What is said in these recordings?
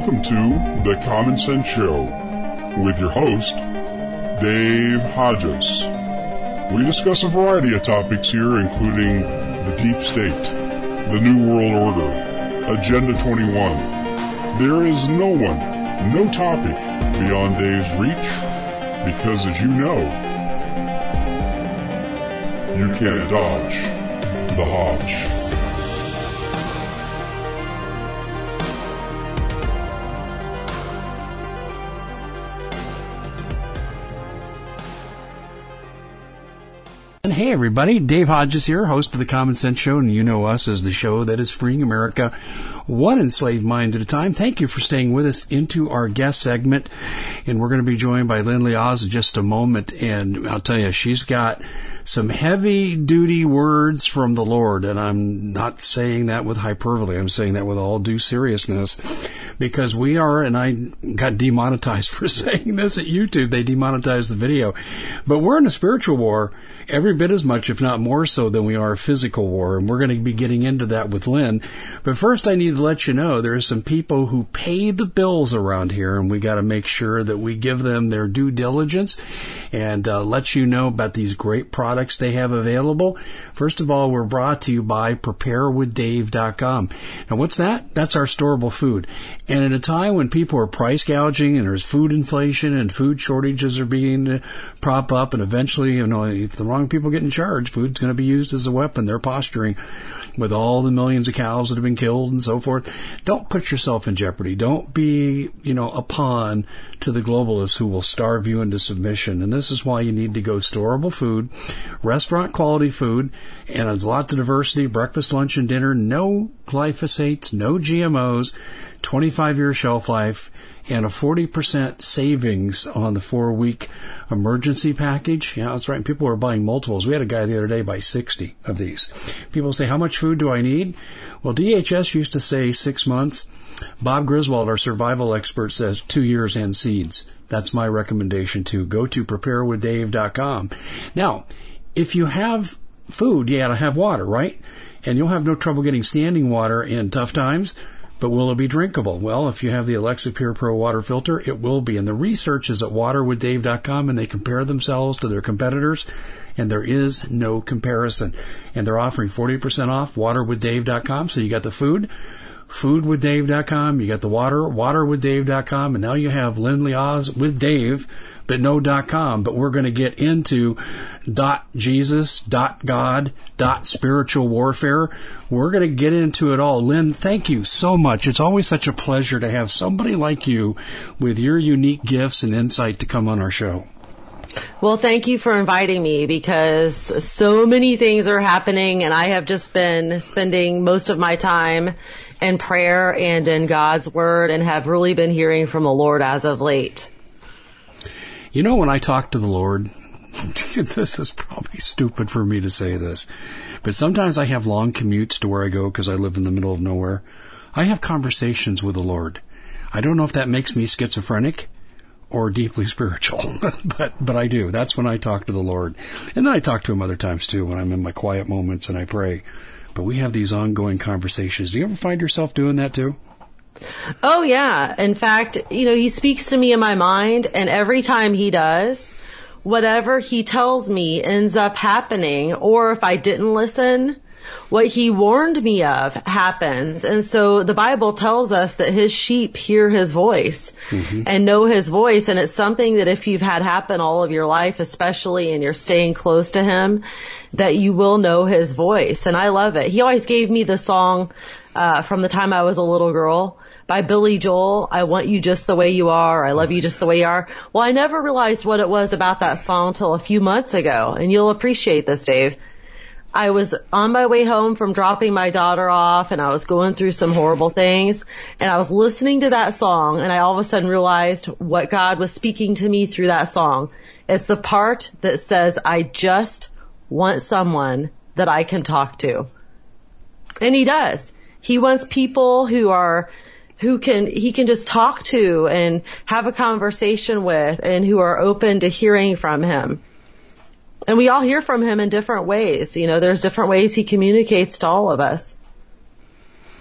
Welcome to The Common Sense Show with your host, Dave Hodges. We discuss a variety of topics here, including the deep state, the New World Order, Agenda 21. There is no one, no topic beyond Dave's reach, because as you know, you can't dodge the Hodge. Hey everybody, Dave Hodges here, host of The Common Sense Show, and you know us as the show that is freeing America one enslaved mind at a time. Thank you for staying with us into our guest segment, and we're going to be joined by Lindley Oz in just a moment, and I'll tell you, she's got some heavy-duty words from the Lord, and I'm not saying that with hyperbole, I'm saying that with all due seriousness, because we are, and I got demonetized for saying this at YouTube, they demonetized the video, but we're in a spiritual war, every bit as much, if not more so, than we are a physical war, and we're going to be getting into that with Lynn. But first I need to let you know there are some people who pay the bills around here, and we got to make sure that we give them their due diligence and let you know about these great products they have available. First of all, we're brought to you by PrepareWithDave.com. Now what's that? That's our storable food. And at a time when people are price gouging and there's food inflation and food shortages are being prop up, and eventually, if the wrong people get in charge, food's going to be used as a weapon. They're posturing with all the millions of cows that have been killed and so forth. Don't put yourself in jeopardy. Don't be, a pawn to the globalists who will starve you into submission. And this is why you need to go storable food, restaurant quality food, and there's lots of diversity, breakfast, lunch, and dinner, no glyphosates, no GMOs, 25-year shelf life, and a 40% savings on the 4-week emergency package. Yeah, that's right. And people are buying multiples. We had a guy the other day buy 60 of these. People say, how much food do I need? Well, DHS used to say 6 months. Bob Griswold, our survival expert, says 2 years and seeds. That's my recommendation too. Go to PrepareWithDave.com. Now, if you have food, you got to have water, right? And you'll have no trouble getting standing water in tough times. But will it be drinkable? Well, if you have the Alexa Pure Pro water filter, it will be. And the research is at waterwithdave.com, and they compare themselves to their competitors, and there is no comparison. And they're offering 40% off waterwithdave.com. So you got the food, foodwithdave.com, you got the water, waterwithdave.com, and now you have Lindley Oz with Dave, but no .com. But we're going to get into .jesus, .god, .spiritual warfare. We're going to get into it all. Lynn, thank you so much. It's always such a pleasure to have somebody like you with your unique gifts and insight to come on our show. Well, thank you for inviting me, because so many things are happening, and I have just been spending most of my time in prayer and in God's Word, and have really been hearing from the Lord as of late. When I talk to the Lord, this is probably stupid for me to say this, but sometimes I have long commutes to where I go because I live in the middle of nowhere. I have conversations with the Lord. I don't know if that makes me schizophrenic or deeply spiritual, but I do. That's when I talk to the Lord. And then I talk to him other times too, when I'm in my quiet moments and I pray. But we have these ongoing conversations. Do you ever find yourself doing that too? Oh, yeah. In fact, he speaks to me in my mind, and every time he does, whatever he tells me ends up happening. Or if I didn't listen, what he warned me of happens. And so the Bible tells us that his sheep hear his voice and know his voice. And it's something that if you've had happen all of your life, especially, and you're staying close to him, that you will know his voice. And I love it. He always gave me the song from the time I was a little girl by Billy Joel, I Want You Just the Way You Are, I Love You Just the Way You Are. Well, I never realized what it was about that song till a few months ago, and you'll appreciate this, Dave. I was on my way home from dropping my daughter off, and I was going through some horrible things, and I was listening to that song, and I all of a sudden realized what God was speaking to me through that song. It's the part that says, I just want someone that I can talk to. And he does. He wants people he can just talk to and have a conversation with, and who are open to hearing from him. And we all hear from him in different ways. There's different ways he communicates to all of us.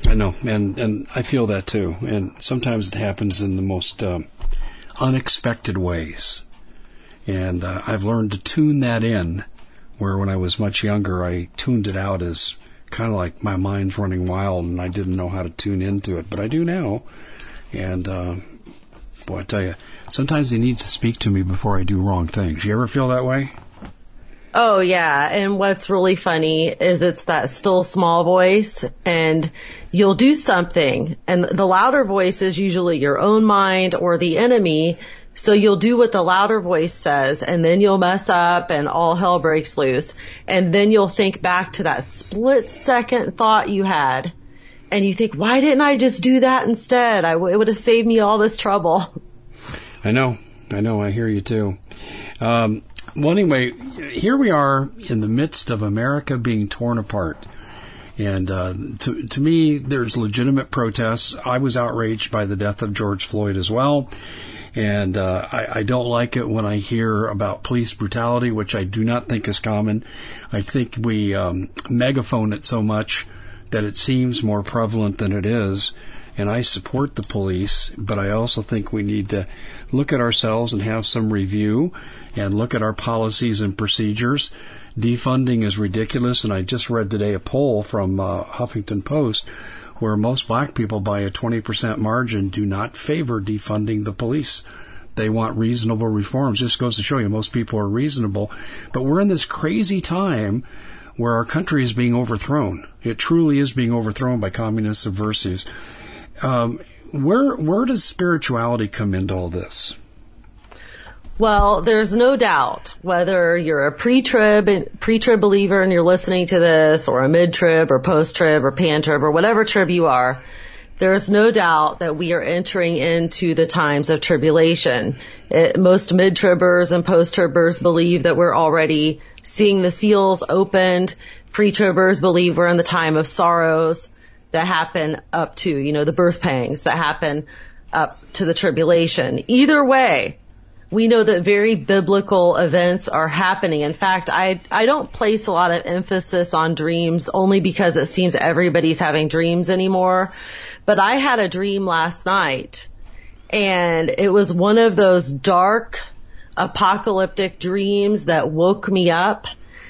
I know, and I feel that too. And sometimes it happens in the most unexpected ways. And I've learned to tune that in, where when I was much younger, I tuned it out as kind of like my mind's running wild, and I didn't know how to tune into it. But I do now. And, boy, I tell you, sometimes he needs to speak to me before I do wrong things. You ever feel that way? Oh, yeah. And what's really funny is it's that still small voice, and you'll do something, and the louder voice is usually your own mind or the enemy. So you'll do what the louder voice says, and then you'll mess up and all hell breaks loose. And then you'll think back to that split second thought you had, and you think, why didn't I just do that instead? It would have saved me all this trouble. I know. I hear you too. Well, anyway, here we are in the midst of America being torn apart. And to me, there's legitimate protests. I was outraged by the death of George Floyd as well. And I don't like it when I hear about police brutality, which I do not think is common. I think we megaphone it so much that it seems more prevalent than it is. And I support the police, but I also think we need to look at ourselves and have some review and look at our policies and procedures. Defunding is ridiculous, and I just read today a poll from Huffington Post where most black people by a 20% margin do not favor defunding the police. They want reasonable reforms. Just goes to show you most people are reasonable. But we're in this crazy time where our country is being overthrown. It truly is being overthrown by communist subversives. Where does spirituality come into all this? Well, there's no doubt, whether you're a pre-trib believer and you're listening to this, or a mid-trib or post-trib or pan-trib or whatever trib you are, there's no doubt that we are entering into the times of tribulation. Most mid-tribbers and post-tribbers believe that we're already seeing the seals opened. Pre-tribbers believe we're in the time of sorrows that happen up to, the birth pangs that happen up to the tribulation. Either way, we know that very biblical events are happening. In fact, I don't place a lot of emphasis on dreams only because it seems everybody's having dreams anymore. But I had a dream last night, and it was one of those dark, apocalyptic dreams that woke me up.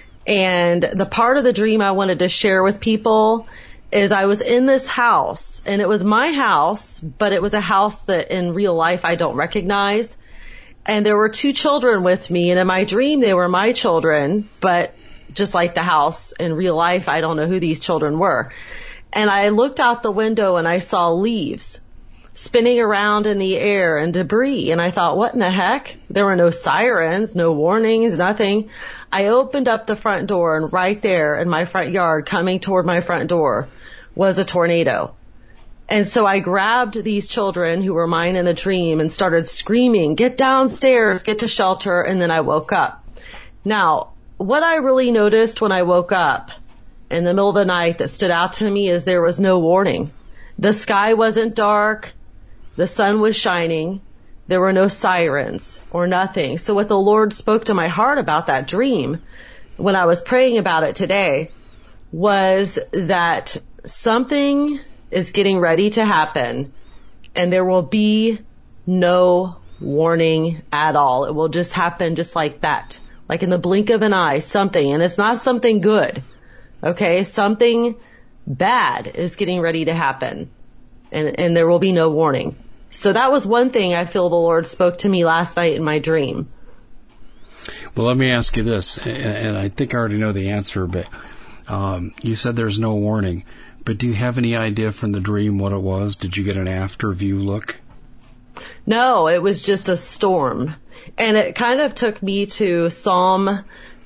And the part of the dream I wanted to share with people is I was in this house, and it was my house, but it was a house that in real life I don't recognize. And there were two children with me, and in my dream they were my children, but just like the house, in real life I don't know who these children were. And I looked out the window and I saw leaves spinning around in the air and debris, and I thought, what in the heck? There were no sirens, no warnings, nothing. I opened up the front door, and right there in my front yard, coming toward my front door, was a tornado. And so I grabbed these children who were mine in the dream and started screaming, get downstairs, get to shelter, and then I woke up. Now, what I really noticed when I woke up in the middle of the night that stood out to me is there was no warning. The sky wasn't dark. The sun was shining. There were no sirens or nothing. So what the Lord spoke to my heart about that dream when I was praying about it today was that something is getting ready to happen, and there will be no warning at all. It will just happen just like that, like in the blink of an eye, something, and it's not something good, okay? Something bad is getting ready to happen, and there will be no warning. So that was one thing I feel the Lord spoke to me last night in my dream. Well, let me ask you this, and I think I already know the answer, but you said there's no warning. But do you have any idea from the dream what it was? Did you get an after view look? No, it was just a storm. And it kind of took me to Psalm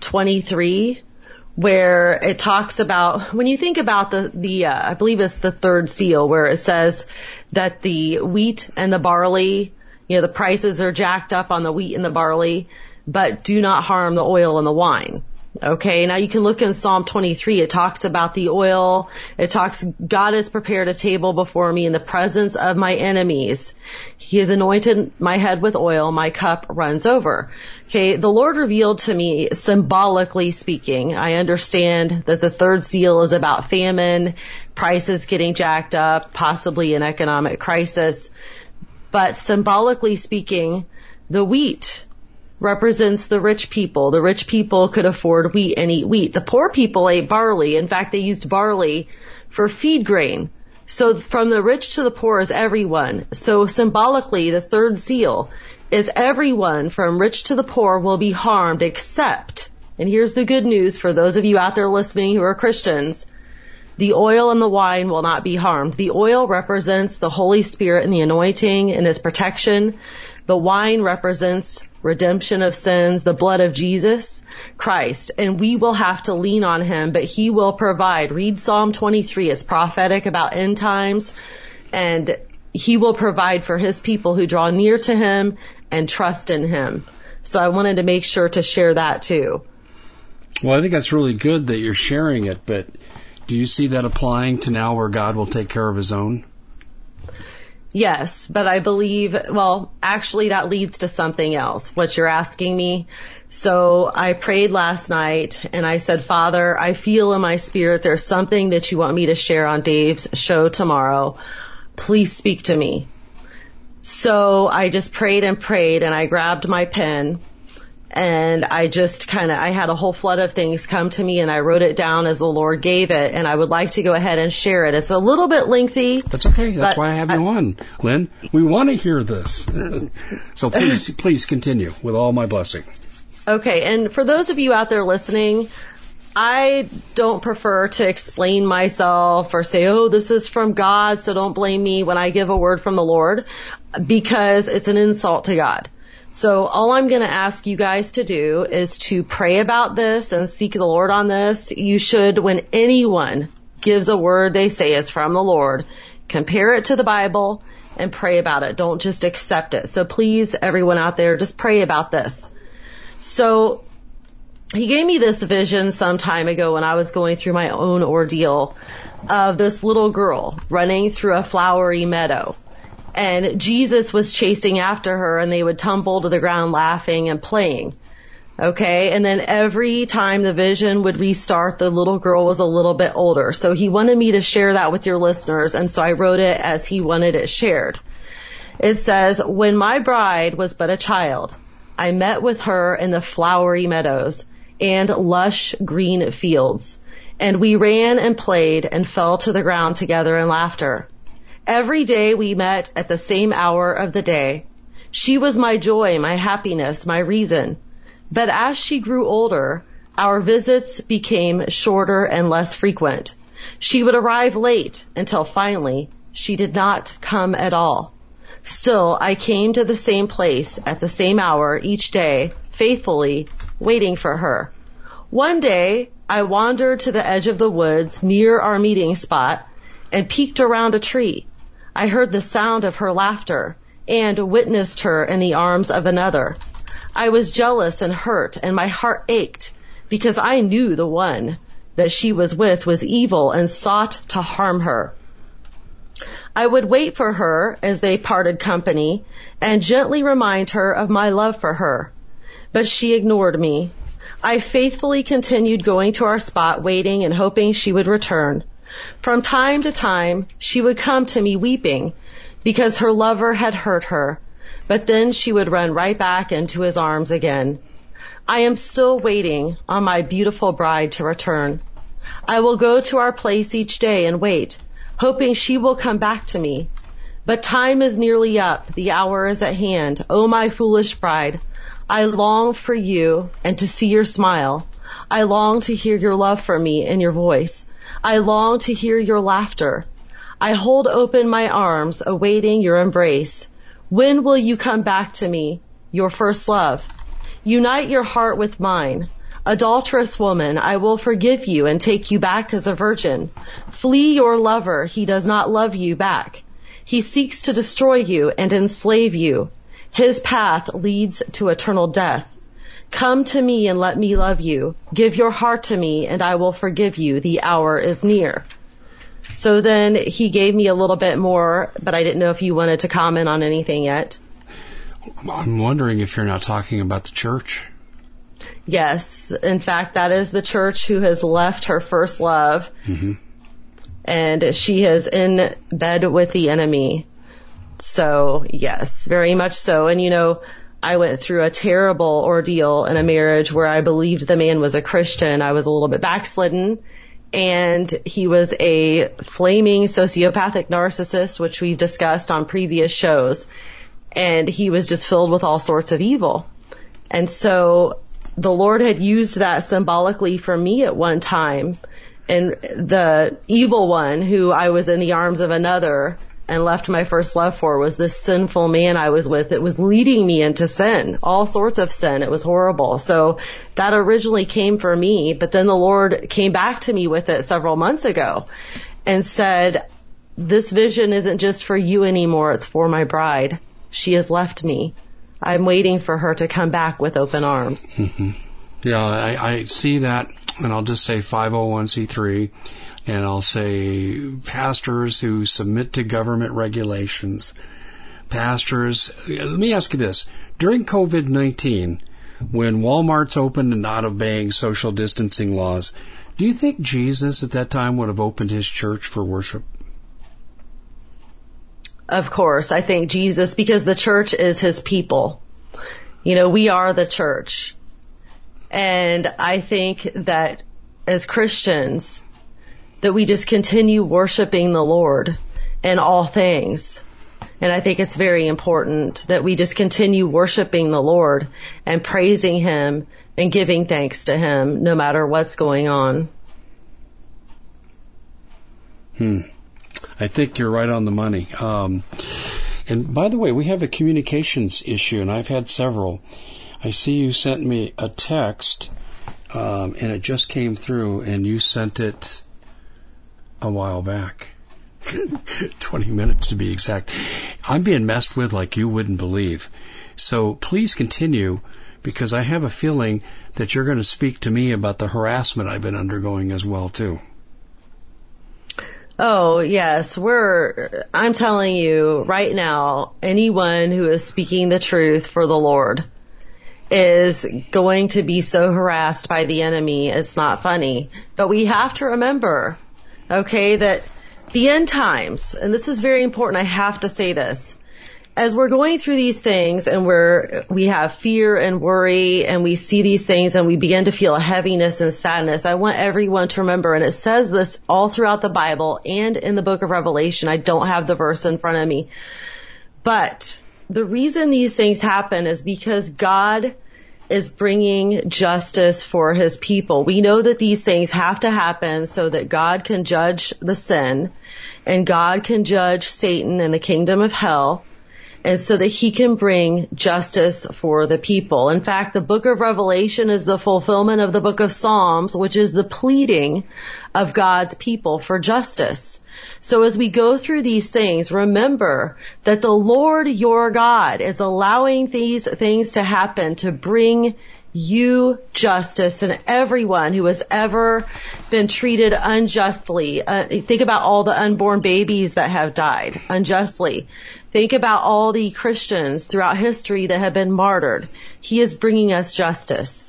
23, where it talks about, when you think about the I believe it's the third seal, where it says that the wheat and the barley, the prices are jacked up on the wheat and the barley, but do not harm the oil and the wine. Okay, now you can look in Psalm 23. It talks about the oil. It talks, God has prepared a table before me in the presence of my enemies. He has anointed my head with oil. My cup runs over. Okay, the Lord revealed to me, symbolically speaking, I understand that the third seal is about famine, prices getting jacked up, possibly an economic crisis. But symbolically speaking, the wheat represents the rich people. The rich people could afford wheat and eat wheat. The poor people ate barley. In fact, they used barley for feed grain. So from the rich to the poor is everyone. So symbolically, the third seal is everyone from rich to the poor will be harmed except, and here's the good news for those of you out there listening who are Christians, the oil and the wine will not be harmed. The oil represents the Holy Spirit and the anointing and His protection. The wine represents redemption of sins, the blood of Jesus Christ, and we will have to lean on Him, but He will provide. Read Psalm 23. It's prophetic about end times, and He will provide for His people who draw near to Him and trust in Him. So I wanted to make sure to share that too. Well, I think that's really good that you're sharing it, but do you see that applying to now where God will take care of His own? Yes, but I believe, well, actually that leads to something else, what you're asking me. So I prayed last night and I said, Father, I feel in my spirit there's something that you want me to share on Dave's show tomorrow. Please speak to me. So I just prayed and I grabbed my pen and I had a whole flood of things come to me and I wrote it down as the Lord gave it, and I would like to go ahead and share it. It's a little bit lengthy. That's okay. That's why I have you on, Lynn. We want to hear this. So please continue with all my blessing. Okay. And for those of you out there listening, I don't prefer to explain myself or say, oh, this is from God, so don't blame me when I give a word from the Lord, because it's an insult to God. So all I'm going to ask you guys to do is to pray about this and seek the Lord on this. You should, when anyone gives a word they say is from the Lord, compare it to the Bible and pray about it. Don't just accept it. So please, everyone out there, just pray about this. So He gave me this vision some time ago when I was going through my own ordeal of this little girl running through a flowery meadow. And Jesus was chasing after her, and they would tumble to the ground laughing and playing. Okay, and then every time the vision would restart, the little girl was a little bit older. So He wanted me to share that with your listeners, and so I wrote it as He wanted it shared. It says, when my bride was but a child, I met with her in the flowery meadows and lush green fields, and we ran and played and fell to the ground together in laughter. Every day we met at the same hour of the day. She was my joy, my happiness, my reason. But as she grew older, our visits became shorter and less frequent. She would arrive late until finally she did not come at all. Still, I came to the same place at the same hour each day, faithfully waiting for her. One day, I wandered to the edge of the woods near our meeting spot and peeked around a tree. I heard the sound of her laughter and witnessed her in the arms of another. I was jealous and hurt, and my heart ached because I knew the one that she was with was evil and sought to harm her. I would wait for her as they parted company and gently remind her of my love for her, but she ignored me. I faithfully continued going to our spot, waiting and hoping she would return. From time to time, she would come to me weeping because her lover had hurt her, but then she would run right back into his arms again. I am still waiting on my beautiful bride to return. I will go to our place each day and wait, hoping she will come back to me. But time is nearly up. The hour is at hand. Oh, my foolish bride, I long for you and to see your smile. I long to hear your love for me in your voice. I long to hear your laughter. I hold open my arms, awaiting your embrace. When will you come back to me, your first love? Unite your heart with mine. Adulterous woman, I will forgive you and take you back as a virgin. Flee your lover. He does not love you back. He seeks to destroy you and enslave you. His path leads to eternal death. Come to me and let me love you. Give your heart to me and I will forgive you. The hour is near. So then he gave me a little bit more, but I didn't know if you wanted to comment on anything yet. I'm wondering if you're not talking about the church. Yes. In fact, that is the church who has left her first love. Mm-hmm. And she is in bed with the enemy. So, yes, very much so. And, I went through a terrible ordeal in a marriage where I believed the man was a Christian. I was a little bit backslidden. And he was a flaming sociopathic narcissist, which we've discussed on previous shows. And he was just filled with all sorts of evil. And so the Lord had used that symbolically for me at one time. And the evil one who I was in the arms of another and left my first love for was this sinful man I was with. It was leading me into sin, all sorts of sin. It was horrible. So that originally came for me, but then the Lord came back to me with it several months ago and said, this vision isn't just for you anymore. It's for my bride. She has left me. I'm waiting for her to come back with open arms. Mm-hmm. Yeah, I see that, and I'll just say 501c3, and I'll say pastors who submit to government regulations. Pastors, let me ask you this. During COVID-19, when Walmart's opened and not obeying social distancing laws, do you think Jesus at that time would have opened his church for worship? Of course, I think Jesus, because the church is his people. We are the church. And I think that as Christians, that we just continue worshiping the Lord in all things. And I think it's very important that we just continue worshiping the Lord and praising him and giving thanks to him no matter what's going on. I think you're right on the money. And by the way, we have a communications issue, and I've had several. I see you sent me a text, and it just came through, and you sent it a while back. 20 minutes to be exact. I'm being messed with like you wouldn't believe. So please continue, because I have a feeling that you're going to speak to me about the harassment I've been undergoing as well, too. Oh, yes. I'm telling you right now, anyone who is speaking the truth for the Lord is going to be so harassed by the enemy. It's not funny. But we have to remember, okay, that the end times, and this is very important, I have to say this, as we're going through these things and we have fear and worry and we see these things and we begin to feel a heaviness and sadness, I want everyone to remember, and it says this all throughout the Bible and in the book of Revelation. I don't have the verse in front of me. But the reason these things happen is because God is bringing justice for his people. We know that these things have to happen so that God can judge the sin and God can judge Satan and the kingdom of hell, and so that he can bring justice for the people. In fact, the book of Revelation is the fulfillment of the book of Psalms, which is the pleading of God's people for justice. So as we go through these things, remember that the Lord your God is allowing these things to happen to bring you justice, and everyone who has ever been treated unjustly. Think about all the unborn babies that have died unjustly. Think about all the Christians throughout history that have been martyred. He is bringing us justice.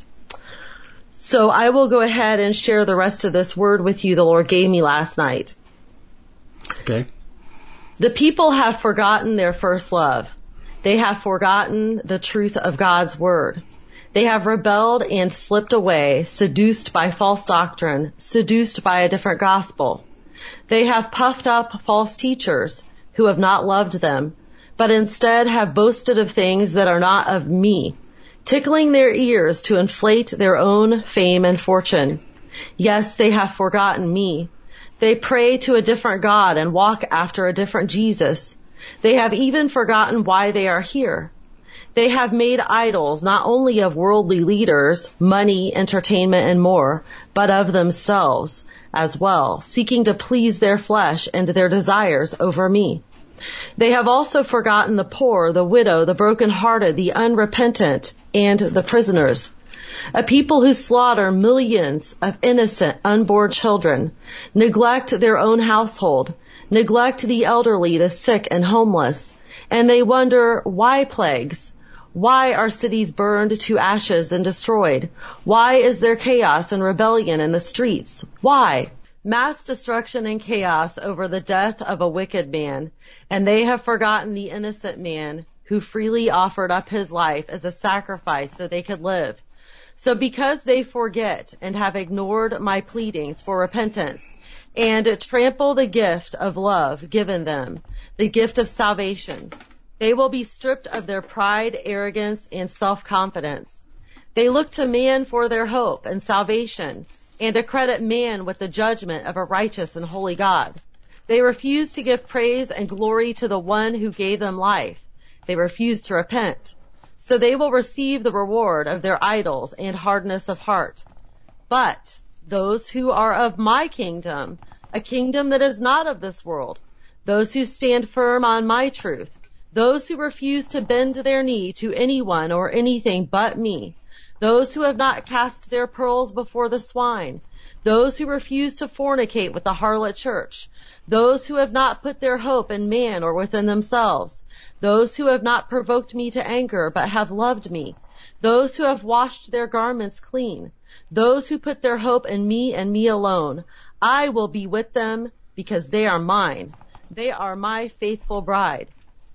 So I will go ahead and share the rest of this word with you the Lord gave me last night. Okay. The people have forgotten their first love. They have forgotten the truth of God's word. They have rebelled and slipped away, seduced by false doctrine, seduced by a different gospel. They have puffed up false teachers who have not loved them, but instead have boasted of things that are not of me, tickling their ears to inflate their own fame and fortune. Yes, they have forgotten me. They pray to a different God and walk after a different Jesus. They have even forgotten why they are here. They have made idols not only of worldly leaders, money, entertainment, and more, but of themselves as well, seeking to please their flesh and their desires over me. They have also forgotten the poor, the widow, the brokenhearted, the unrepentant, and the prisoners. A people who slaughter millions of innocent, unborn children, neglect their own household, neglect the elderly, the sick, and homeless, and they wonder, why plagues? Why are cities burned to ashes and destroyed? Why is there chaos and rebellion in the streets? Why? Mass destruction and chaos over the death of a wicked man, and they have forgotten the innocent man who freely offered up his life as a sacrifice so they could live. So because they forget and have ignored my pleadings for repentance and trample the gift of love given them, the gift of salvation, they will be stripped of their pride, arrogance, and self-confidence. They look to man for their hope and salvation and accredit man with the judgment of a righteous and holy God. They refuse to give praise and glory to the one who gave them life. They refuse to repent. So they will receive the reward of their idols and hardness of heart. But those who are of my kingdom, a kingdom that is not of this world, those who stand firm on my truth, those who refuse to bend their knee to anyone or anything but me, those who have not cast their pearls before the swine, those who refuse to fornicate with the harlot church, those who have not put their hope in man or within themselves, those who have not provoked me to anger but have loved me, those who have washed their garments clean, those who put their hope in me and me alone, I will be with them because they are mine. They are my faithful bride.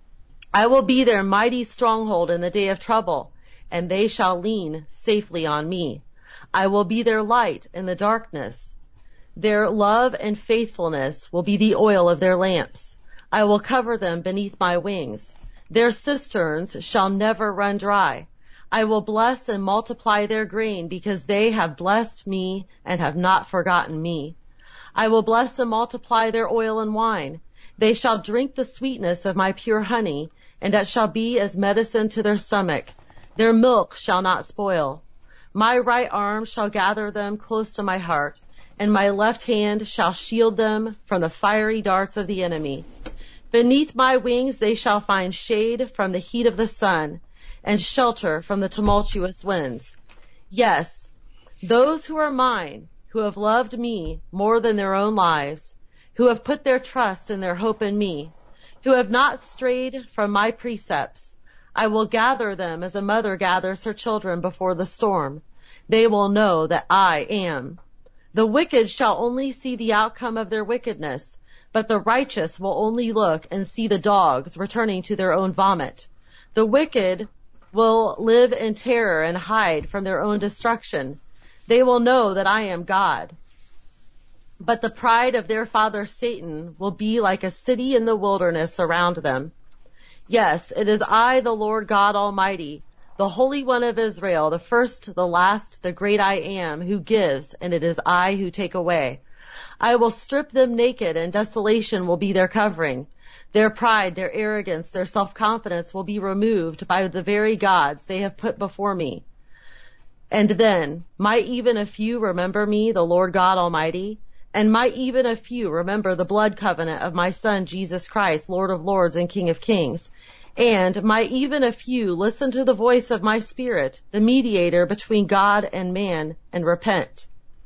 I will be their mighty stronghold in the day of trouble, and they shall lean safely on me. I will be their light in the darkness. Their love and faithfulness will be the oil of their lamps. I will cover them beneath my wings. Their cisterns shall never run dry. I will bless and multiply their grain because they have blessed me and have not forgotten me. I will bless and multiply their oil and wine. They shall drink the sweetness of my pure honey, and it shall be as medicine to their stomach. Their milk shall not spoil. My right arm shall gather them close to my heart, and my left hand shall shield them from the fiery darts of the enemy. Beneath my wings they shall find shade from the heat of the sun, and shelter from the tumultuous winds. Yes, those who are mine, who have loved me more than their own lives, who have put their trust and their hope in me, who have not strayed from my precepts, I will gather them as a mother gathers her children before the storm. They will know that I am. The wicked shall only see the outcome of their wickedness, but the righteous will only look and see the dogs returning to their own vomit. The wicked will live in terror and hide from their own destruction. They will know that I am God. But the pride of their father Satan will be like a city in the wilderness around them. Yes, it is I, the Lord God Almighty, the Holy One of Israel, the first, the last, the great I am, who gives, and it is I who take away. I will strip them naked, and desolation will be their covering. Their pride, their arrogance, their self-confidence will be removed by the very gods they have put before me. And then, might even a few remember me, the Lord God Almighty? And might even a few remember the blood covenant of my Son, Jesus Christ, Lord of Lords and King of Kings? And might even a few listen to the voice of my Spirit, the mediator between God and man, and repent?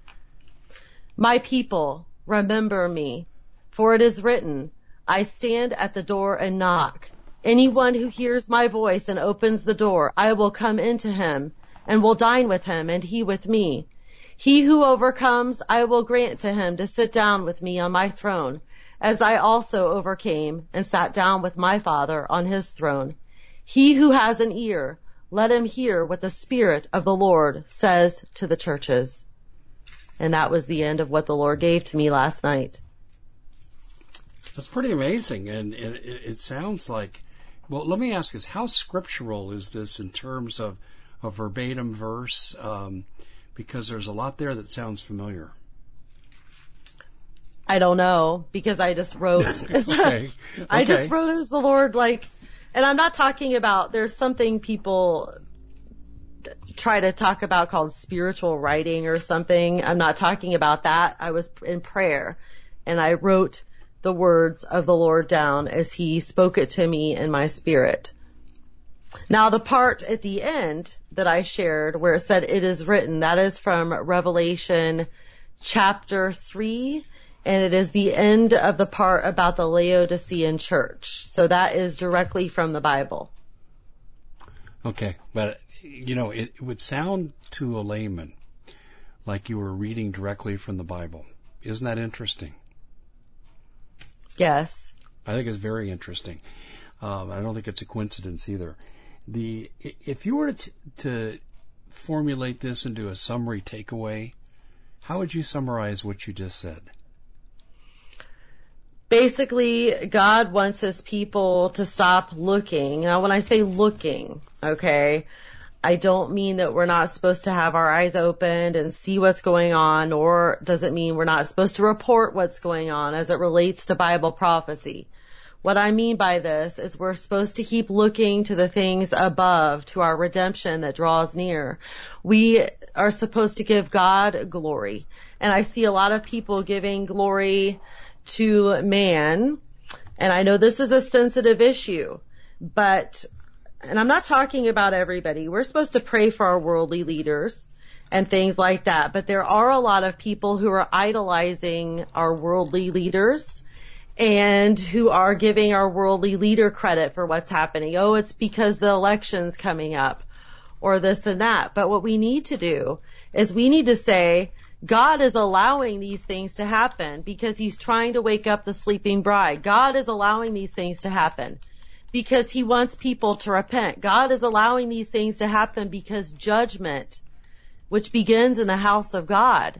My people, remember me, for it is written, I stand at the door and knock. Anyone who hears my voice and opens the door, I will come into him, and will dine with him, and he with me. He who overcomes, I will grant to him to sit down with me on my throne, as I also overcame and sat down with my Father on his throne. He who has an ear, let him hear what the Spirit of the Lord says to the churches. And that was the end of what the Lord gave to me last night. That's pretty amazing, and it sounds like, well, let me ask this, how scriptural is this in terms of a verbatim verse? Because there's a lot there that sounds familiar. I don't know, because I just wrote. Okay. I just wrote as the Lord, and I'm not talking about, there's something people try to talk about called spiritual writing or something. I'm not talking about that. I was in prayer, and I wrote the words of the Lord down as he spoke it to me in my spirit. Now, the part at the end that I shared where it said it is written. That is from Revelation chapter 3, and it is the end of the part about the Laodicean church. So that is directly from the Bible. Okay, but it would sound to a layman like you were reading directly from the Bible. Isn't that interesting? Yes. I think it's very interesting. I don't think it's a coincidence either. If you were to formulate this into a summary takeaway, how would you summarize what you just said? Basically, God wants his people to stop looking. Now, when I say looking, okay, I don't mean that we're not supposed to have our eyes opened and see what's going on, or does it mean we're not supposed to report what's going on as it relates to Bible prophecy. What I mean by this is we're supposed to keep looking to the things above, to our redemption that draws near. We are supposed to give God glory. And I see a lot of people giving glory to man. And I know this is a sensitive issue, and I'm not talking about everybody. We're supposed to pray for our worldly leaders and things like that. But there are a lot of people who are idolizing our worldly leaders and who are giving our worldly leader credit for what's happening. Oh, it's because the election's coming up or this and that. But what we need to do is we need to say, God is allowing these things to happen because he's trying to wake up the sleeping bride. God is allowing these things to happen because he wants people to repent. God is allowing these things to happen because judgment, which begins in the house of God,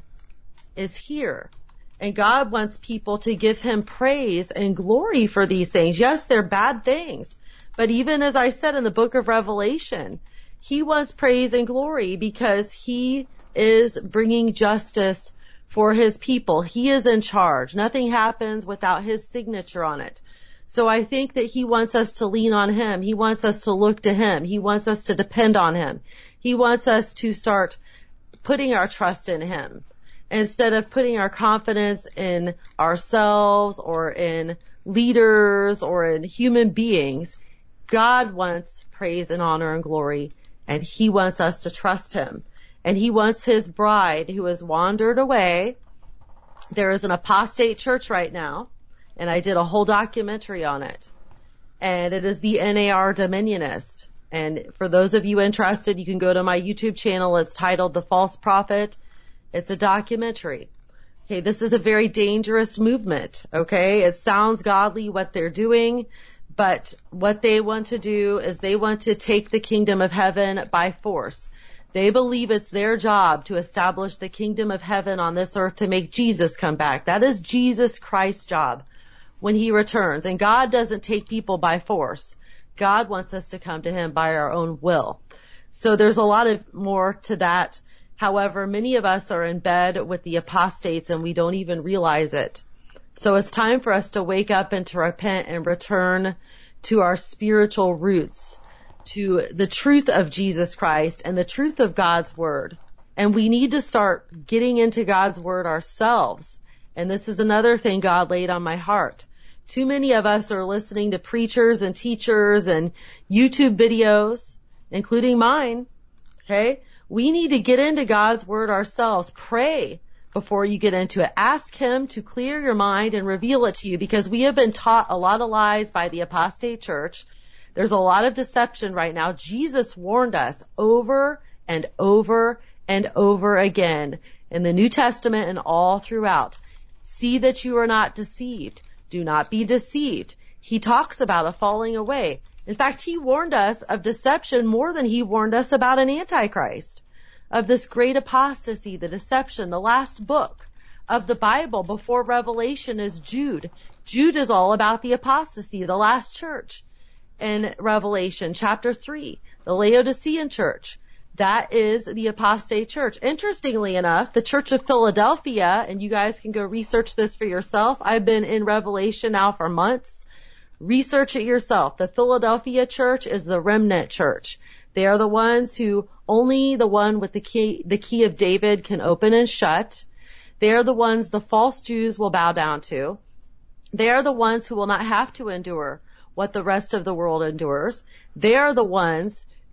is here. And God wants people to give him praise and glory for these things. Yes, they're bad things. But even as I said in the book of Revelation, he wants praise and glory because he is bringing justice for his people. He is in charge. Nothing happens without his signature on it. So I think that he wants us to lean on him. He wants us to look to him. He wants us to depend on him. He wants us to start putting our trust in him instead of putting our confidence in ourselves or in leaders or in human beings. God wants praise and honor and glory, and he wants us to trust him. And he wants his bride who has wandered away. There is an apostate church right now, and I did a whole documentary on it. And it is the NAR Dominionist. And for those of you interested, you can go to my YouTube channel. It's titled The False Prophet. It's a documentary. Okay, this is a very dangerous movement, okay? It sounds godly what they're doing, but what they want to do is they want to take the kingdom of heaven by force. They believe it's their job to establish the kingdom of heaven on this earth to make Jesus come back. That is Jesus Christ's job when he returns. And God doesn't take people by force. God wants us to come to him by our own will. So there's a lot of more to that. However, many of us are in bed with the apostates and we don't even realize it. So it's time for us to wake up and to repent and return to our spiritual roots, to the truth of Jesus Christ and the truth of God's word. And we need to start getting into God's word ourselves. And this is another thing God laid on my heart. Too many of us are listening to preachers and teachers and YouTube videos, including mine. Okay? We need to get into God's word ourselves. Pray before you get into it. Ask him to clear your mind and reveal it to you, because we have been taught a lot of lies by the apostate church. There's a lot of deception right now. Jesus warned us over and over and over again in the New Testament and all throughout. See that you are not deceived. Do not be deceived. He talks about a falling away. In fact, he warned us of deception more than he warned us about an antichrist, of this great apostasy, the deception. The last book of the Bible before Revelation is Jude. Jude is all about the apostasy, the last church. In Revelation chapter 3, the Laodicean church. That is the apostate church. Interestingly enough, the Church of Philadelphia, and you guys can go research this for yourself. I've been in Revelation now for months. Research it yourself. The Philadelphia church is the remnant church. They are the ones who only the one with the key of David can open and shut. They are the ones the false Jews will bow down to. They are the ones who will not have to endure what the rest of the world endures. They are the ones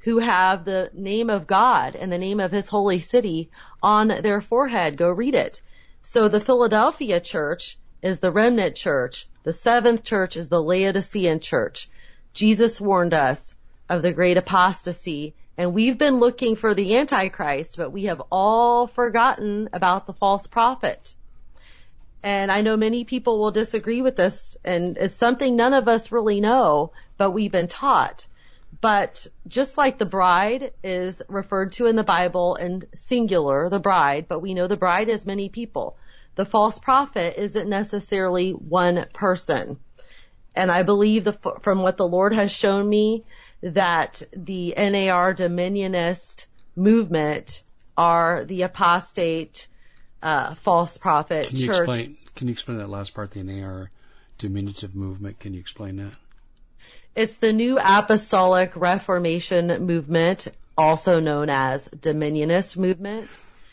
who have the name of God and the name of his holy city on their forehead. Go read it. So the Philadelphia church is the remnant church. The seventh church is the Laodicean church. Jesus warned us of the great apostasy, and we've been looking for the Antichrist, but we have all forgotten about the false prophet. And I know many people will disagree with this, and it's something none of us really know, but we've been taught. But just like the bride is referred to in the Bible in singular, the bride, but we know the bride is many people. The false prophet isn't necessarily one person. And I believe from what the Lord has shown me that the NAR Dominionist movement are the apostate false prophet church. Can you explain that last part, the NAR Diminutive movement? Can you explain that? It's the New Apostolic Reformation movement, also known as Dominionist movement.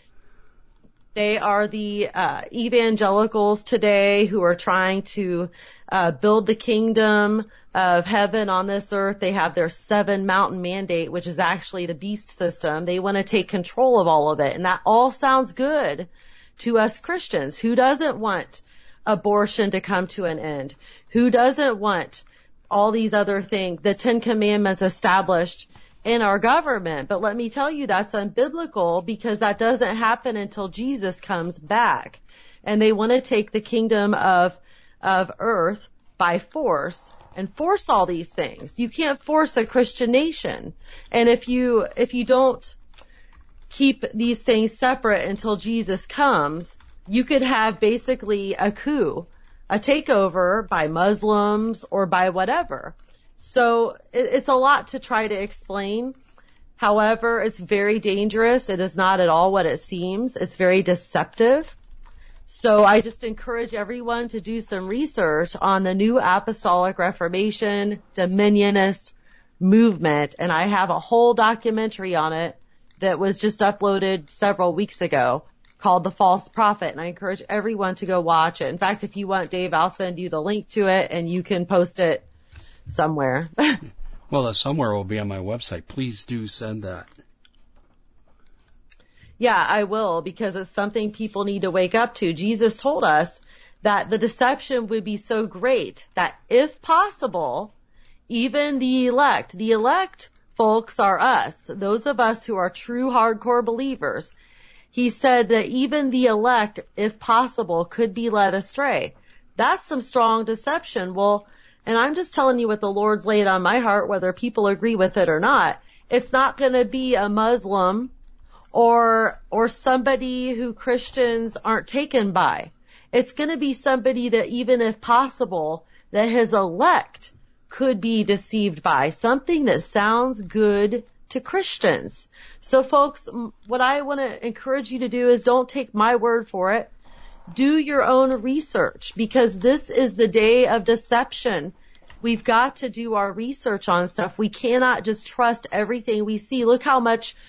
They are the evangelicals today who are trying to build the kingdom of heaven on this earth. They have their 7 mountain mandate, which is actually the beast system. They want to take control of all of it. And that all sounds good to us Christians. Who doesn't want abortion to come to an end? Who doesn't want all these other things, the 10 Commandments established in our government? But let me tell you, that's unbiblical, because that doesn't happen until Jesus comes back. And they want to take the kingdom of earth by force and force all these things. You can't force a Christian nation. And if you don't keep these things separate until Jesus comes, you could have basically a coup, a takeover by Muslims or by whatever. So it's a lot to try to explain. However, it's very dangerous. It is not at all what it seems. It's very deceptive. So I just encourage everyone to do some research on the New Apostolic Reformation Dominionist movement. And I have a whole documentary on it that was just uploaded several weeks ago called The False Prophet. And I encourage everyone to go watch it. In fact, if you want, Dave, I'll send you the link to it and you can post it somewhere. Well, somewhere will be on my website. Please do send that. Yeah, I will, because it's something people need to wake up to. Jesus told us that the deception would be so great that if possible, even the elect folks are us, those of us who are true hardcore believers. He said that even the elect, if possible, could be led astray. That's some strong deception. Well, and I'm just telling you what the Lord's laid on my heart, whether people agree with it or not. It's not going to be a Muslim or somebody who Christians aren't taken by. It's going to be somebody that, even if possible, that his elect could be deceived by, something that sounds good to Christians. So folks, what I want to encourage you to do is don't take my word for it. Do your own research, because this is the day of deception. We've got to do our research on stuff. We cannot just trust everything we see. Look how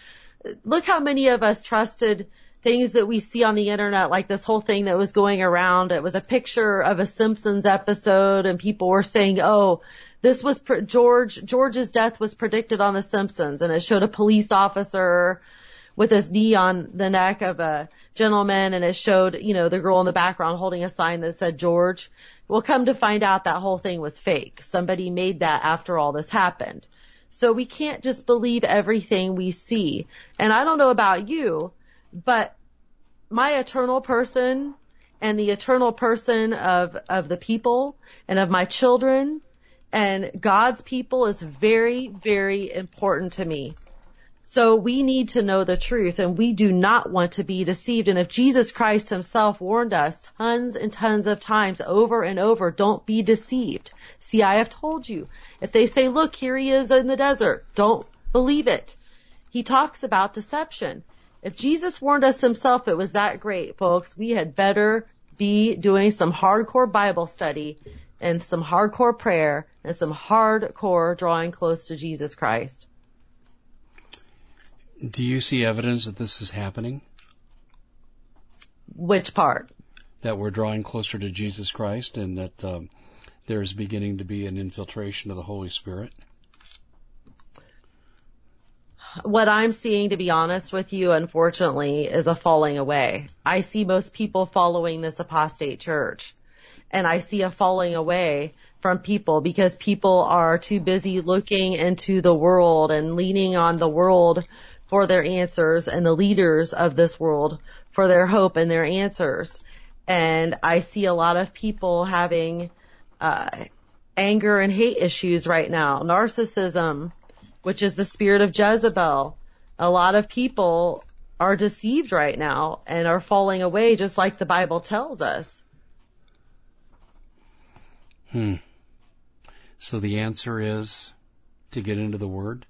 many of us trusted things that we see on the internet, like this whole thing that was going around. It was a picture of a Simpsons episode, and people were saying, oh, this was George's death was predicted on The Simpsons, and it showed a police officer with his knee on the neck of a gentleman, and it showed, the girl in the background holding a sign that said George. Well, come to find out that whole thing was fake. Somebody made that after all this happened. So we can't just believe everything we see. And I don't know about you, but my eternal person and the eternal person of the people and of my children and God's people is very, very important to me. So we need to know the truth, and we do not want to be deceived. And if Jesus Christ himself warned us tons and tons of times over and over, don't be deceived. See, I have told you. If they say, look, here he is in the desert, don't believe it. He talks about deception. If Jesus warned us himself, it was that great, folks. We had better be doing some hardcore Bible study and some hardcore prayer and some hardcore drawing close to Jesus Christ. Do you see evidence that this is happening? Which part? That we're drawing closer to Jesus Christ, and that there's beginning to be an infiltration of the Holy Spirit? what I'm seeing, to be honest with you, unfortunately, is a falling away. I see most people following this apostate church, and I see a falling away from people because people are too busy looking into the world and leaning on the world for their answers and the leaders of this world for their hope and their answers. And I see a lot of people having anger and hate issues right now, narcissism, which is the spirit of Jezebel. A lot of people are deceived right now and are falling away just like the Bible tells us. So the answer is to get into the Word?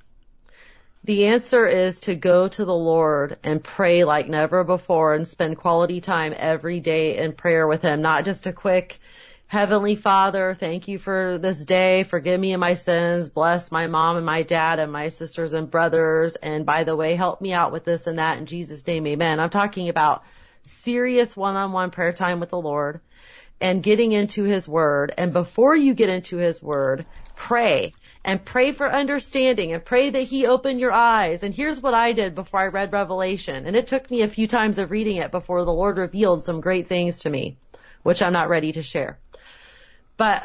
The answer is to go to the Lord and pray like never before and spend quality time every day in prayer with Him, not just a quick, Heavenly Father, thank you for this day, forgive me of my sins, bless my mom and my dad and my sisters and brothers, and by the way, help me out with this and that in Jesus' name, amen. I'm talking about serious one-on-one prayer time with the Lord and getting into His Word. And before you get into His Word, pray. And pray for understanding and pray that He open your eyes. And here's what I did before I read Revelation. And it took me a few times of reading it before the Lord revealed some great things to me, which I'm not ready to share. But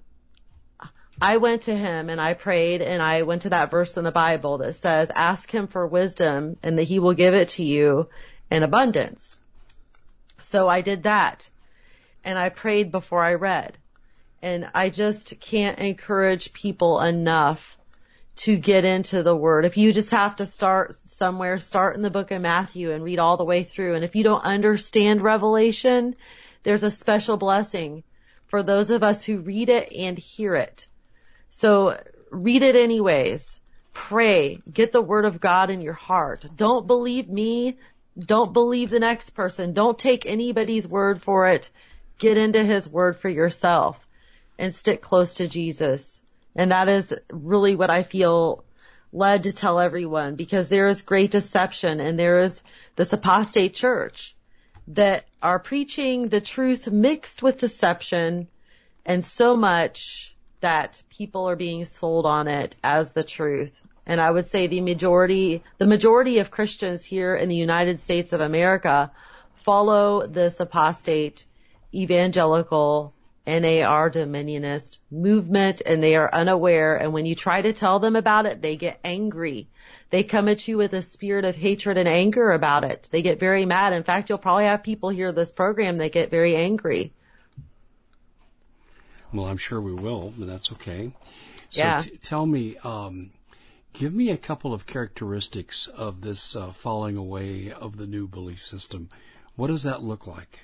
I went to Him and I prayed and I went to that verse in the Bible that says, ask Him for wisdom and that He will give it to you in abundance. So I did that and I prayed before I read. And I just can't encourage people enough to get into the Word. If you just have to start somewhere, start in the book of Matthew and read all the way through. And if you don't understand Revelation, there's a special blessing for those of us who read it and hear it. So read it anyways. Pray. Get the Word of God in your heart. Don't believe me. Don't believe the next person. Don't take anybody's word for it. Get into His Word for yourself and stick close to Jesus. And that is really what I feel led to tell everyone, because there is great deception and there is this apostate church that are preaching the truth mixed with deception, and so much that people are being sold on it as the truth. And I would say the majority of Christians here in the United States of America follow this apostate evangelical NAR dominionist movement, and they are unaware. And when you try to tell them about it, they get angry. They come at you with a spirit of hatred and anger about it. They get very mad. In fact, you'll probably have people hear this program that get very angry. Well, I'm sure we will, but that's okay. So yeah. Tell me, give me a couple of characteristics of this falling away of the new belief system. What does that look like?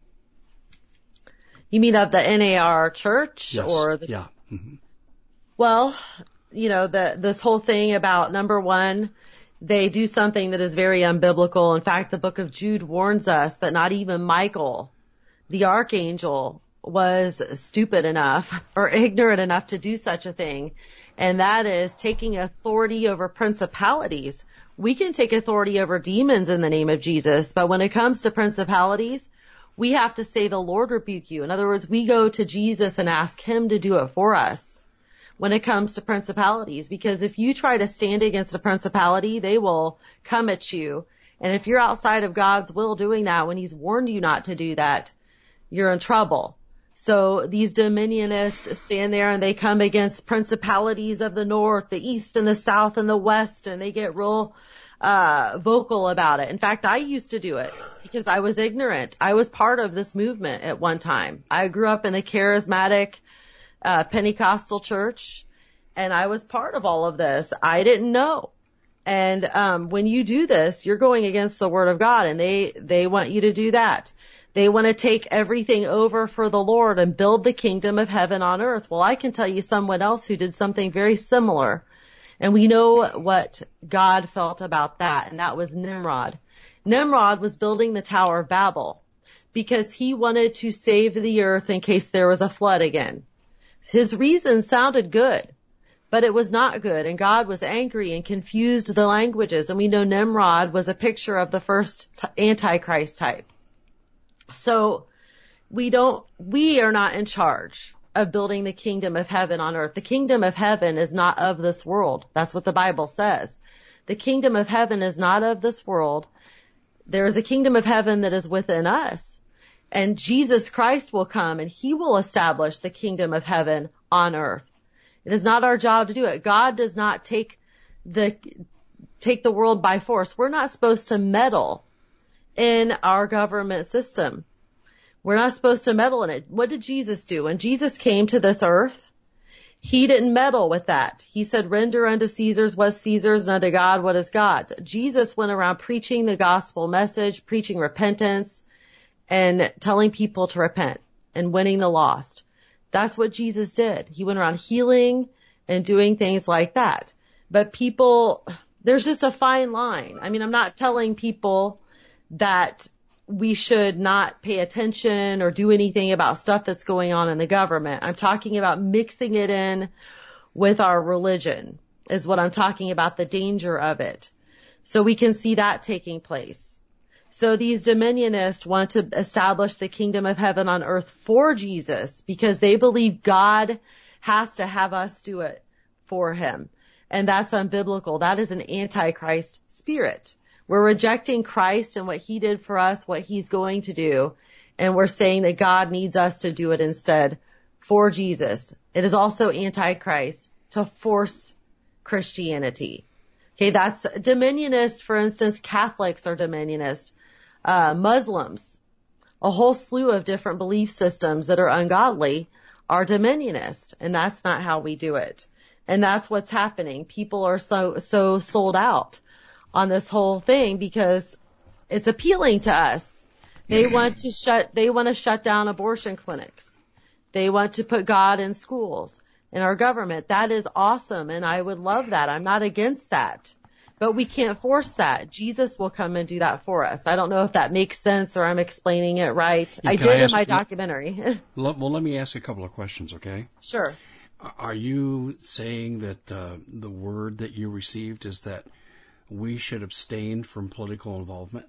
You mean of the NAR church? Yes. Or the... Yeah. Mm-hmm. Well, this whole thing about, number one, they do something that is very unbiblical. In fact, the book of Jude warns us that not even Michael, the archangel, was stupid enough or ignorant enough to do such a thing. And that is taking authority over principalities. We can take authority over demons in the name of Jesus, but when it comes to principalities, we have to say, the Lord rebuke you. In other words, we go to Jesus and ask Him to do it for us when it comes to principalities. Because if you try to stand against a principality, they will come at you. And if you're outside of God's will doing that, when He's warned you not to do that, you're in trouble. So these dominionists stand there and they come against principalities of the north, the east, and the south, and the west, and they get real vocal about it. In fact, I used to do it because I was ignorant. I was part of this movement at one time. I grew up in a charismatic Pentecostal church, and I was part of all of this. I didn't know. And when you do this, you're going against the Word of God, and they want you to do that. They want to take everything over for the Lord and build the kingdom of heaven on earth. Well, I can tell you someone else who did something very similar. And we know what God felt about that, and that was Nimrod. Nimrod was building the Tower of Babel because he wanted to save the earth in case there was a flood again. His reason sounded good, but it was not good, and God was angry and confused the languages. And we know Nimrod was a picture of the first Antichrist type. So we are not in charge of building the kingdom of heaven on earth. The kingdom of heaven is not of this world. That's what the Bible says. The kingdom of heaven is not of this world. There is a kingdom of heaven that is within us. And Jesus Christ will come and he will establish the kingdom of heaven on earth. It is not our job to do it. God does not take the world by force. We're not supposed to meddle in our government system. We're not supposed to meddle in it. What did Jesus do? When Jesus came to this earth, he didn't meddle with that. He said, render unto Caesar's what is Caesar's and unto God what is God's. Jesus went around preaching the gospel message, preaching repentance, and telling people to repent and winning the lost. That's what Jesus did. He went around healing and doing things like that. But people, there's just a fine line. I mean, I'm not telling people that we should not pay attention or do anything about stuff that's going on in the government. I'm talking about mixing it in with our religion is what I'm talking about, the danger of it. So we can see that taking place. So these dominionists want to establish the kingdom of heaven on earth for Jesus because they believe God has to have us do it for him. And that's unbiblical. That is an antichrist spirit. We're rejecting Christ and what he did for us, what he's going to do. And we're saying that God needs us to do it instead for Jesus. It is also antichrist to force Christianity. Okay, that's dominionist. For instance, Catholics are dominionist. Muslims, a whole slew of different belief systems that are ungodly are dominionist. And that's not how we do it. And that's what's happening. People are so sold out on this whole thing because it's appealing to us. They want to shut down abortion clinics. They want to put God in schools, in our government. That is awesome. And I would love that. I'm not against that, but we can't force that. Jesus will come and do that for us. I don't know if that makes sense or I'm explaining it right. Yeah, I did in my documentary. Well, let me ask you a couple of questions, okay? Sure. Are you saying that the word that you received is that we should abstain from political involvement?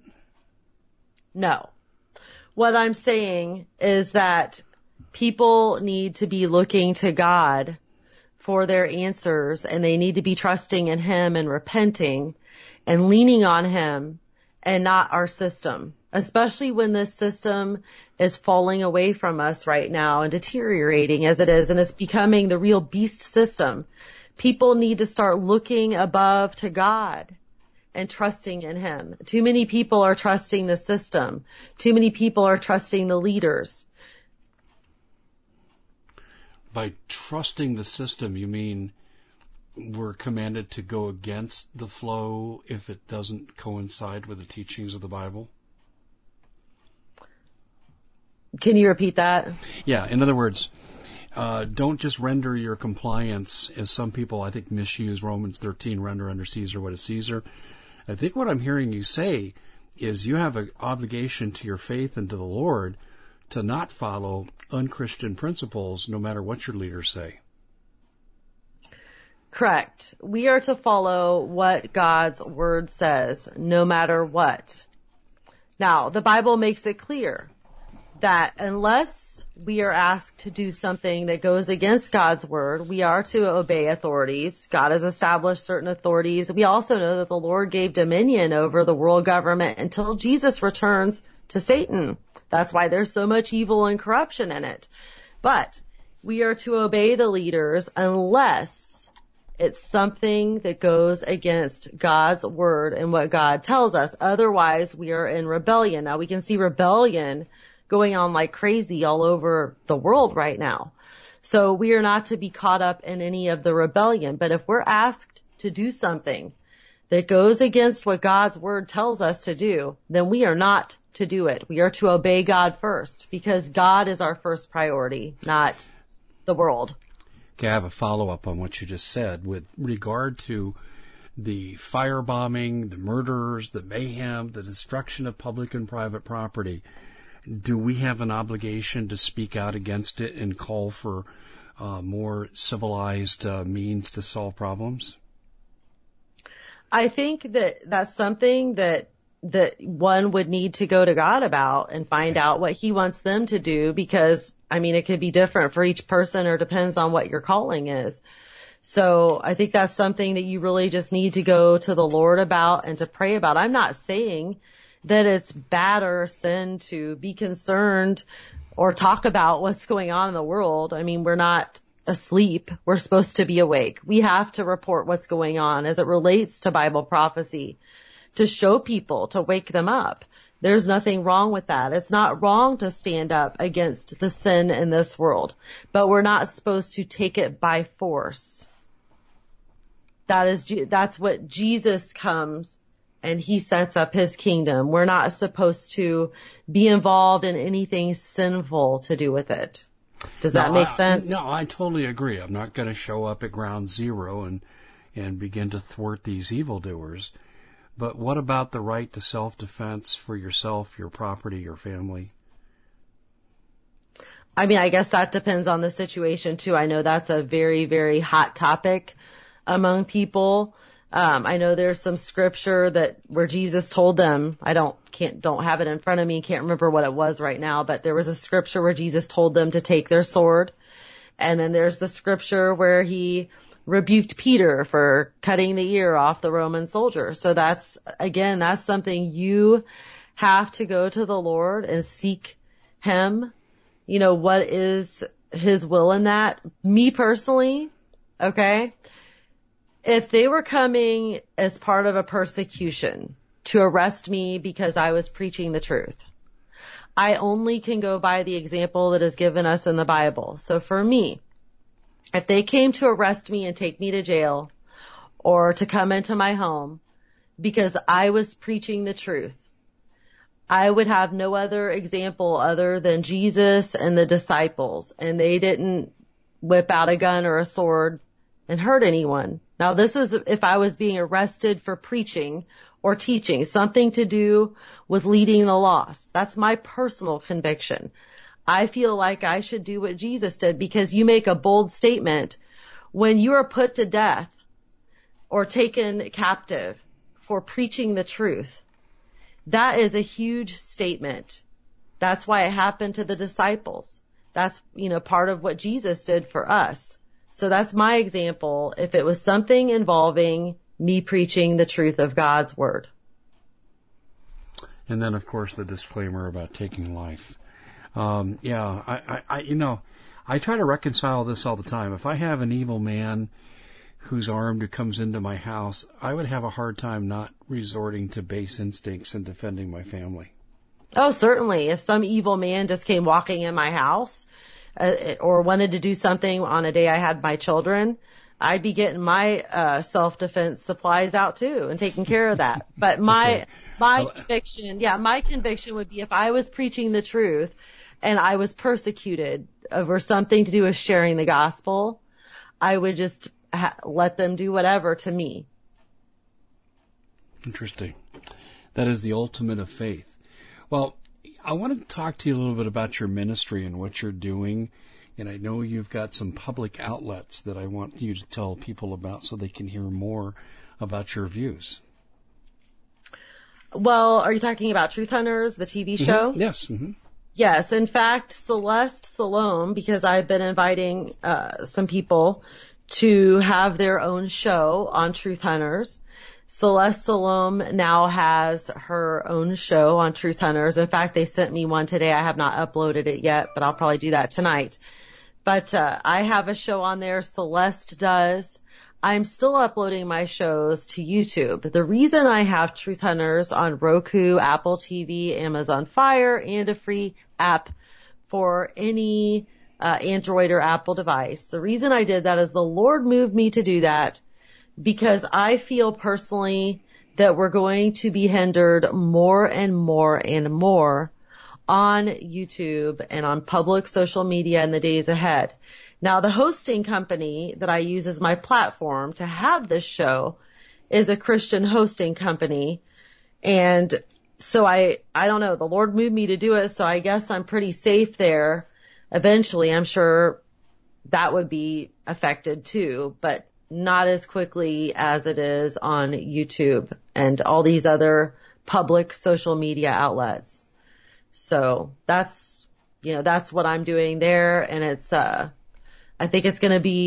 No. What I'm saying is that people need to be looking to God for their answers, and they need to be trusting in him and repenting and leaning on him and not our system, especially when this system is falling away from us right now and deteriorating as it is, and it's becoming the real beast system. People need to start looking above to God and trusting in him. Too many people are trusting the system. Too many people are trusting the leaders. By trusting the system, you mean we're commanded to go against the flow if it doesn't coincide with the teachings of the Bible? Can you repeat that? Yeah, in other words, don't just render your compliance, as some people I think misuse Romans 13, render under Caesar what is Caesar. I think what I'm hearing you say is you have an obligation to your faith and to the Lord to not follow unchristian principles no matter what your leaders say. Correct. We are to follow what God's word says no matter what. Now, the Bible makes it clear that unless we are asked to do something that goes against God's word, we are to obey authorities. God has established certain authorities. We also know that the Lord gave dominion over the world government until Jesus returns to Satan. That's why there's so much evil and corruption in it. But we are to obey the leaders unless it's something that goes against God's word and what God tells us. Otherwise, we are in rebellion. Now, we can see rebellion going on like crazy all over the world right now. So we are not to be caught up in any of the rebellion. But if we're asked to do something that goes against what God's word tells us to do, then we are not to do it. We are to obey God first because God is our first priority, not the world. Okay, I have a follow-up on what you just said with regard to the firebombing, the murders, the mayhem, the destruction of public and private property. Do we have an obligation to speak out against it and call for more civilized means to solve problems? I think that that's something that one would need to go to God about and find out what he wants them to do because, I mean, it could be different for each person or depends on what your calling is. So I think that's something that you really just need to go to the Lord about and to pray about. I'm not saying that it's bad or sin to be concerned or talk about what's going on in the world. I mean, we're not asleep. We're supposed to be awake. We have to report what's going on as it relates to Bible prophecy, to show people, to wake them up. There's nothing wrong with that. It's not wrong to stand up against the sin in this world, but we're not supposed to take it by force. That's what Jesus comes and he sets up his kingdom. We're not supposed to be involved in anything sinful to do with it. Does that make sense? No, I totally agree. I'm not going to show up at ground zero and begin to thwart these evildoers. But what about the right to self-defense for yourself, your property, your family? I mean, I guess that depends on the situation too. I know that's a very, very hot topic among people. I know there's some scripture where Jesus told them, I don't have it in front of me, can't remember what it was right now, but there was a scripture where Jesus told them to take their sword. And then there's the scripture where he rebuked Peter for cutting the ear off the Roman soldier. So that's something you have to go to the Lord and seek him. You know, what is his will in that? Me personally, okay? If they were coming as part of a persecution to arrest me because I was preaching the truth, I only can go by the example that is given us in the Bible. So for me, if they came to arrest me and take me to jail or to come into my home because I was preaching the truth, I would have no other example other than Jesus and the disciples, and they didn't whip out a gun or a sword and hurt anyone. Now, this is if I was being arrested for preaching or teaching, something to do with leading the lost. That's my personal conviction. I feel like I should do what Jesus did, because you make a bold statement when you are put to death or taken captive for preaching the truth. That is a huge statement. That's why it happened to the disciples. That's, part of what Jesus did for us. So that's my example if it was something involving me preaching the truth of God's word. And then, of course, the disclaimer about taking life. I try to reconcile this all the time. If I have an evil man who's armed who comes into my house, I would have a hard time not resorting to base instincts and defending my family. Oh, certainly. If some evil man just came walking in my house or wanted to do something on a day I had my children, I'd be getting my self-defense supplies out too and taking care of that. But my conviction would be if I was preaching the truth and I was persecuted over something to do with sharing the gospel, I would just let them do whatever to me. Interesting. That is the ultimate of faith. Well, I want to talk to you a little bit about your ministry and what you're doing. And I know you've got some public outlets that I want you to tell people about so they can hear more about your views. Well, are you talking about Truth Hunters, the TV show? Mm-hmm. Yes. Mm-hmm. Yes. In fact, Celeste Salome, because I've been inviting some people to have their own show on Truth Hunters. Celeste Salome now has her own show on Truth Hunters. In fact, they sent me one today. I have not uploaded it yet, but I'll probably do that tonight. But I have a show on there. Celeste does. I'm still uploading my shows to YouTube. The reason I have Truth Hunters on Roku, Apple TV, Amazon Fire, and a free app for any Android or Apple device. The reason I did that is the Lord moved me to do that because I feel personally that we're going to be hindered more and more and more on YouTube and on public social media in the days ahead. Now, the hosting company that I use as my platform to have this show is a Christian hosting company. And so I don't know, the Lord moved me to do it, so I guess I'm pretty safe there. Eventually, I'm sure that would be affected too, but not as quickly as it is on YouTube and all these other public social media outlets. So that's what I'm doing there. And it's, I think it's going to be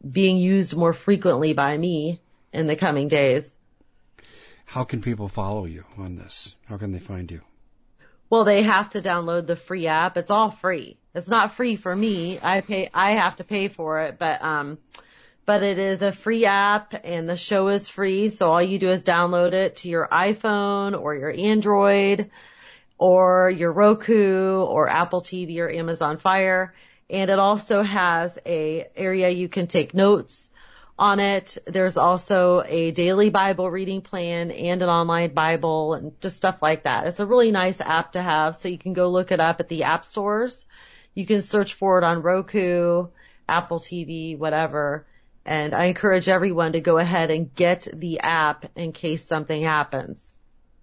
being used more frequently by me in the coming days. How can people follow you on this? How can they find you? Well, they have to download the free app. It's all free. It's not free for me. I have to pay for it, but it is a free app and the show is free. So all you do is download it to your iPhone or your Android or your Roku or Apple TV or Amazon Fire. And it also has a area you can take notes on it. There's also a daily Bible reading plan and an online Bible and just stuff like that. It's a really nice app to have, so you can go look it up at the app stores. You can search for it on Roku, Apple TV, whatever. And I encourage everyone to go ahead and get the app in case something happens.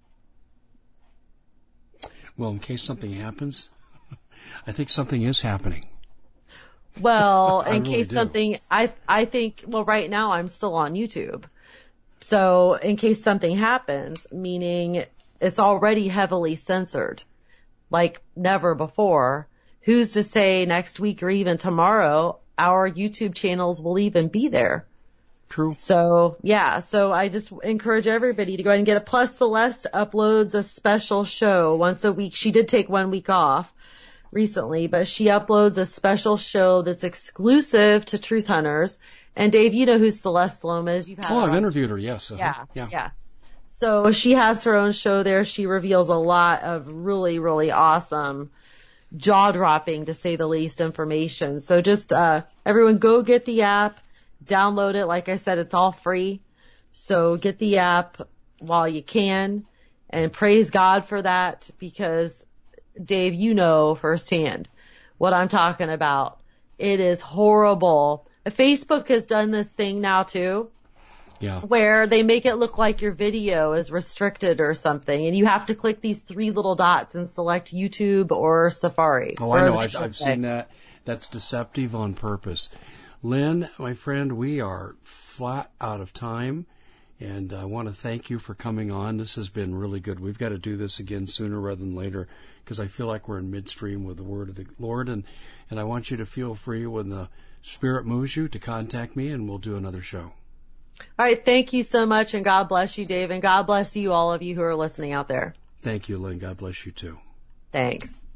Well, in case something happens, I think something is happening. Well, in really case do. something, I think, well, right now I'm still on YouTube. So in case something happens, meaning it's already heavily censored, like never before, who's to say next week or even tomorrow our YouTube channels will even be there? True. So, yeah, so I just encourage everybody to go ahead and get it. Plus, Celeste uploads a special show once a week. She did take 1 week off recently, but she uploads a special show that's exclusive to Truth Hunters. And Dave, you know who Celeste Sloan is. You've had her I've on. interviewed her, yes. Uh-huh. Yeah. So she has her own show there. She reveals a lot of really, really awesome, jaw-dropping, to say the least, information. So just everyone go get the app, download it. Like I said, it's all free. So get the app while you can and praise God for that, because Dave, you know firsthand what I'm talking about. It is horrible. Facebook has done this thing now too. Yeah. Where they make it look like your video is restricted or something, and you have to click these 3 little dots and select YouTube or Safari. Oh, I know. I've seen that. That's deceptive on purpose. Lynn, my friend, we are flat out of time, and I want to thank you for coming on. This has been really good. We've got to do this again sooner rather than later, because I feel like we're in midstream with the Word of the Lord, and I want you to feel free when the Spirit moves you to contact me, and we'll do another show. All right. Thank you so much, and God bless you, Dave, and God bless you, all of you who are listening out there. Thank you, Lynn. God bless you, too. Thanks.